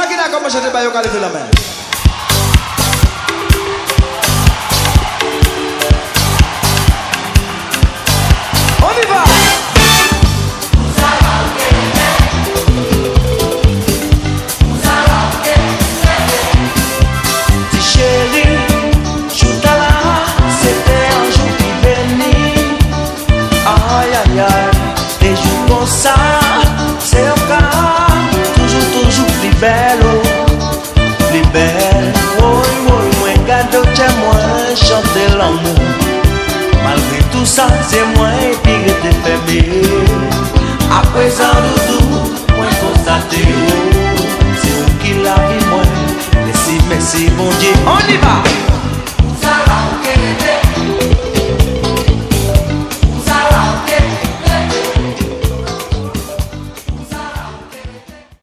qui n'a comme chanter bayo calé la main. On y va. Des jours comme ça, c'est un cas toujours plus belle, plus belle. Oui, regarde, tiens, moi, chanter l'amour. Malgré tout ça, c'est moi qui t'ai fermé. À présent, doudou, moi, constaté, c'est vous qui l'a vu, moi. Merci, bon Dieu, on y va.